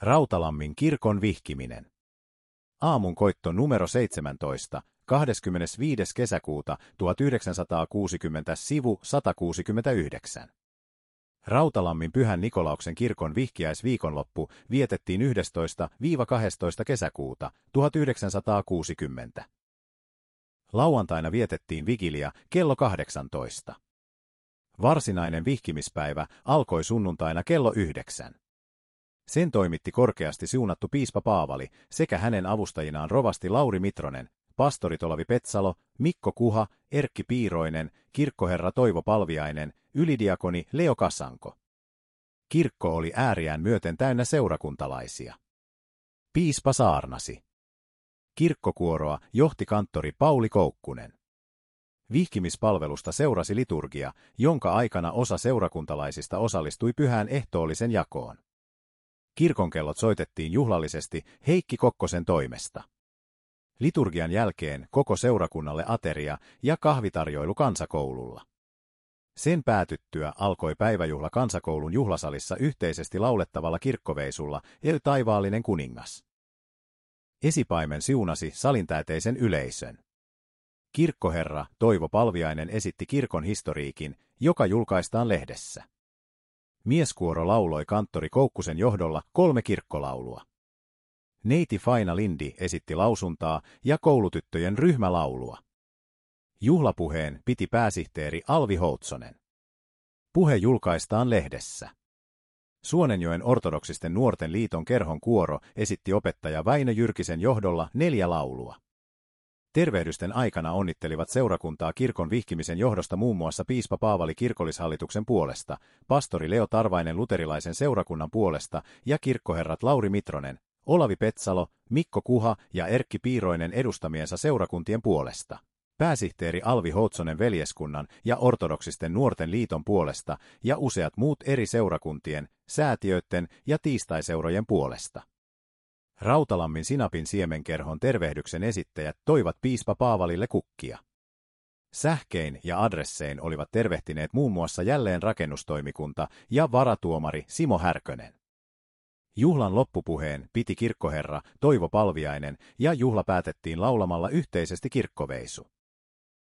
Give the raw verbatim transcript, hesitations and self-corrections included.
Rautalammin kirkon vihkiminen. Aamun koitto numero seitsemäntoista, kahdeskymmenesviides kesäkuuta tuhatyhdeksänsataakuusikymmentä, sivu sata kuusikymmentäyhdeksän. Rautalammin Pyhän Nikolauksen kirkon vihkiäisviikonloppu vietettiin yhdestoista kahdestoista kesäkuuta tuhatyhdeksänsataakuusikymmentä. Lauantaina vietettiin vigilia kello kahdeksantoista. Varsinainen vihkimispäivä alkoi sunnuntaina kello yhdeksän. Sen toimitti korkeasti siunattu piispa Paavali sekä hänen avustajinaan rovasti Lauri Mitronen, pastorit Olavi Petsalo, Mikko Kuha, Erkki Piiroinen, kirkkoherra Toivo Palviainen, ylidiakoni Leo Kasanko. Kirkko oli ääriään myöten täynnä seurakuntalaisia. Piispa saarnasi. Kirkkokuoroa johti kanttori Pauli Koukkunen. Vihkimispalvelusta seurasi liturgia, jonka aikana osa seurakuntalaisista osallistui pyhään ehtoollisen jakoon. Kirkonkellot soitettiin juhlallisesti Heikki Kokkosen toimesta. Liturgian jälkeen koko seurakunnalle ateria ja kahvitarjoilu kansakoululla. Sen päätyttyä alkoi päiväjuhla kansakoulun juhlasalissa yhteisesti laulettavalla kirkkoveisulla El taivaallinen kuningas. Esipaimen siunasi salintäyteisen yleisön. Kirkkoherra Toivo Palviainen esitti kirkon historiikin, joka julkaistaan lehdessä. Mieskuoro lauloi kanttori Koukkusen johdolla kolme kirkkolaulua. Neiti Faina Lindi esitti lausuntaa ja koulutyttöjen ryhmälaulua. Juhlapuheen piti pääsihteeri Alvi Houtsonen. Puhe julkaistaan lehdessä. Suonenjoen ortodoksisten nuorten liiton kerhon kuoro esitti opettaja Väinö Jyrkisen johdolla neljä laulua. Tervehdysten aikana onnittelivat seurakuntaa kirkon vihkimisen johdosta muun muassa piispa Paavali kirkollishallituksen puolesta, pastori Leo Tarvainen luterilaisen seurakunnan puolesta ja kirkkoherrat Lauri Mitronen, Olavi Petsalo, Mikko Kuha ja Erkki Piiroinen edustamiensa seurakuntien puolesta, pääsihteeri Alvi Houtsonen veljeskunnan ja ortodoksisten nuorten liiton puolesta ja useat muut eri seurakuntien, säätiöiden ja tiistaiseurojen puolesta. Rautalammin Sinapin siemenkerhon tervehdyksen esittäjät toivat piispa Paavalille kukkia. Sähkein ja adressein olivat tervehtineet muun muassa jälleen rakennustoimikunta ja varatuomari Simo Härkönen. Juhlan loppupuheen piti kirkkoherra Toivo Palviainen ja juhla päätettiin laulamalla yhteisesti kirkkoveisu.